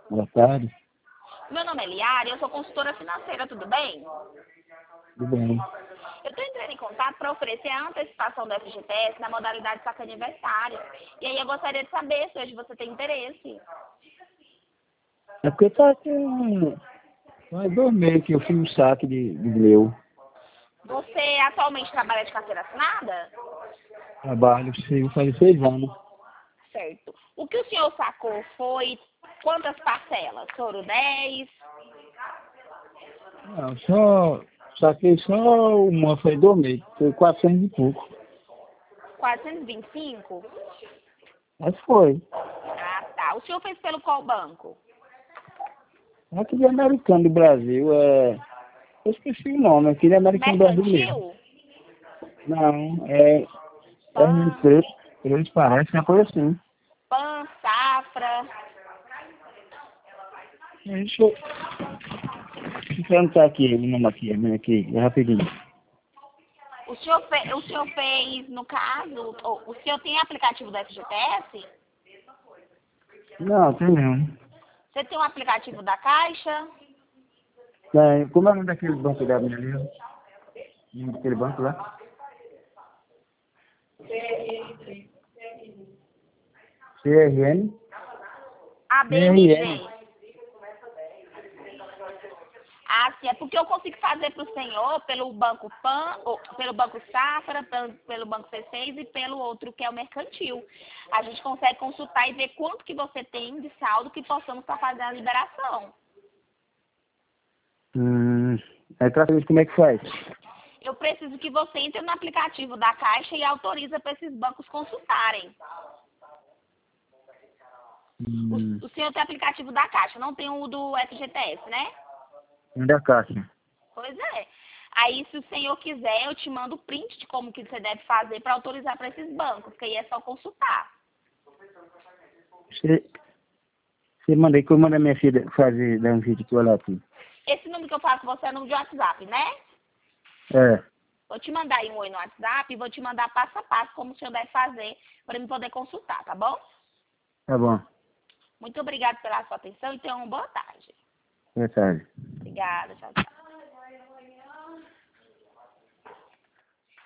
Boa tarde. Meu nome é Liara e eu sou consultora financeira, tudo bem? Tudo bem. Eu estou entrando em contato para oferecer a antecipação do FGTS na modalidade saque aniversário. E aí eu gostaria de saber se hoje você tem interesse. É porque tá com mais 2 meses que eu fiz um saque de meu Você atualmente trabalha de carteira assinada? trabalho. Eu faz 6 anos. Certo. O que o senhor sacou foi quantas parcelas? Foram 10? Não, só saquei só uma, foi 2 meses. Foi 400 e pouco. 425? Mas foi. Ah, tá. O senhor fez pelo qual banco? Aqui de Americano do Brasil, eu esqueci o nome, aqui de Americano brasileiro. Mercantil? Não, é PAN? RNC, eles parecem uma coisa assim. PAN, Safra? Deixa eu perguntar aqui, o nome aqui, rapidinho. O senhor fez, no caso, o senhor tem aplicativo do FGTS? Não, tem não. Você tem um aplicativo da Caixa? Como é o nome daquele banco da minha ali? O nome daquele banco lá? CRN? CRN. ABMG. Ah, sim, é porque eu consigo fazer para o senhor pelo Banco PAN, ou pelo Banco Safra, pelo Banco C6 e pelo outro que é o Mercantil. A gente consegue consultar e ver quanto que você tem de saldo que possamos estar fazendo a liberação. Aí pra saber como é que faz. Eu preciso que você entre no aplicativo da Caixa e autoriza para esses bancos consultarem. O senhor tem aplicativo da Caixa, não tem o do FGTS, né? Da Caixa. Pois é. Aí, se o senhor quiser, eu te mando o print de como que você deve fazer para autorizar para esses bancos, que aí é só consultar. Você manda aí que eu mando a minha filha fazer, dar um vídeo que eu olhar aqui. Esse número que eu faço com você é o número de WhatsApp, né? É, Vou te mandar aí um oi no WhatsApp e vou te mandar passo a passo como o senhor deve fazer para me poder consultar, tá bom? tá bom. Muito obrigada pela sua atenção e tenha uma boa tarde. Boa tarde. Obrigada, tchau, tchau.